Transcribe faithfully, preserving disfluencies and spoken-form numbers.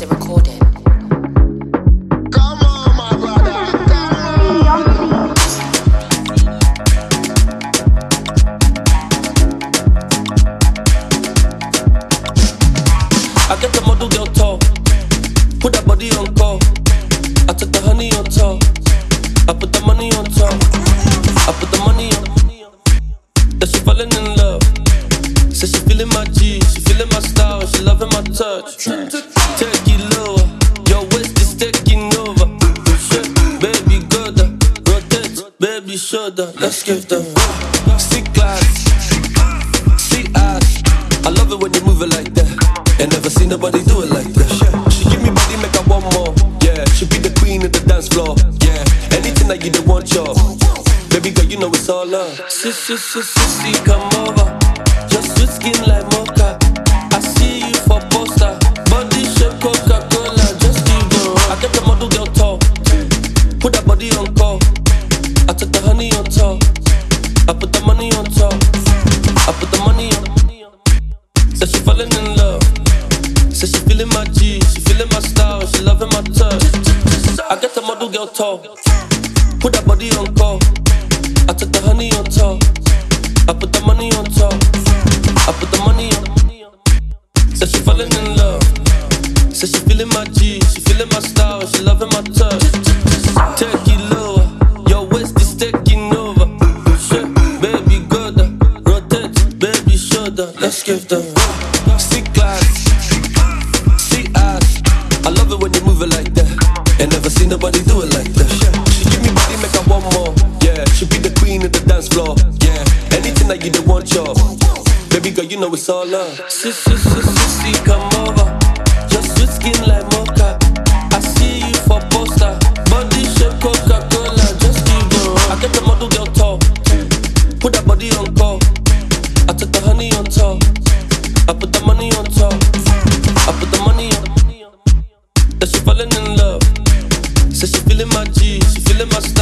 it recording? Come on, my brother, come on. I get the model girl tall, put that body on call. I took the honey on top, I put the money on top, I put the money on. That she falling in love. Says she feeling my G, she feeling my style, she loving my touch. Take it lower, your waist is taking over. Shit, baby, go down, rotate, baby, shoulder. Let's give them see class, see ass. I love it when you move it like that. Ain't never seen nobody do it like that. She give me body, make her want more. Yeah, she be the queen of the dance floor. Yeah, anything that you don't want, y'all. Baby girl, you know it's all love. Sis, sis, sis, sis, come over. Just sweet skin like mocha. I see you for poster. Body shape Coca-Cola. Just keep going. I get the model girl tall. Put that body on call. I took the honey on top. I put the money on top. I put the money on. Said she falling in love. Said she feeling my G. She feeling my style. She loving my touch. I get the model girl tall. Put that body on call. I took the honey on top. I put the money on top. I put the money on. Said she falling in love. Said she feeling my G. She feeling my style. She loving my touch. Take it lower. Your waist is taking over. Shit, baby, go down. Rotate, baby, shoulder. Let's give them see class, see ass. I love it when you move it like that. Ain't never seen nobody do it like that. She give me body, make her want more. Yeah, she be the queen of the dance floor. Yeah, anything that you don't want, y'all. Baby girl, you know it's all love. Sis, sis, sis, sis, come over. Just sweet skin like mocha. I see you for poster. Body shape Coca-Cola. Just keep going. I get the model girl tall. Put that body on call. I took the honey on top. I put the money on top. I put the money on. That she falling in love. Says she feeling my G. She feeling my style.